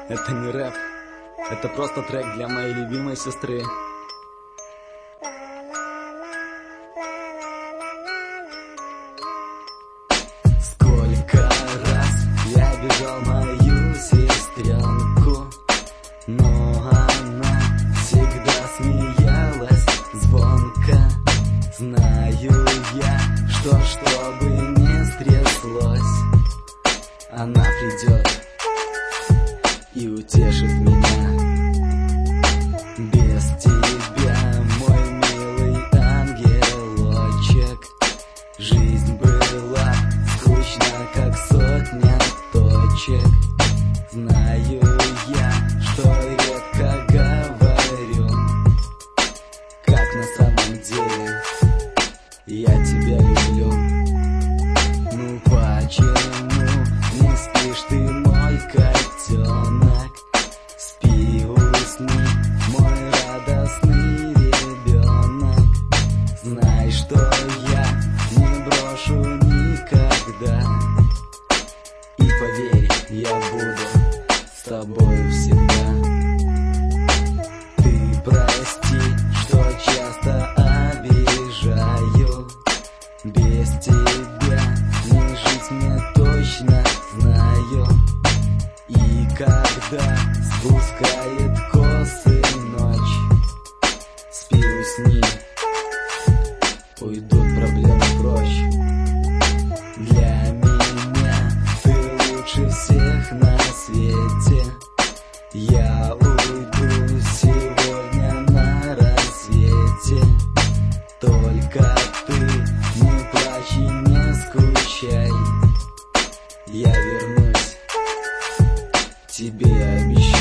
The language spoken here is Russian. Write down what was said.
Это не рэп, это просто трек для моей любимой сестры. Сколько раз я бежал мою сестренку, но она всегда смеялась звонко. Знаю я, что бы ни стряслось, она придет и утешит меня. Без тебя, мой милый ангелочек, жизнь была скучна, как сотня точек. Знаю я, что редко говорю, как на самом деле я тебя люблю. Ну почему не спишь ты, мой котенок? Спи, усни, мой радостный ребенок. Знай, что я не брошу никогда. И поверь, я буду с тобой всегда. Ты прости, что часто обижаю. Без тебя не жить мне точно знаю. И когда спускает косы ночь, спи, усни, уйдут проблемы прочь. Для меня ты лучше всех на свете. Я уйду сегодня на рассвете. Только ты не плачь и не скучай. Я вернусь, тебе обещаю.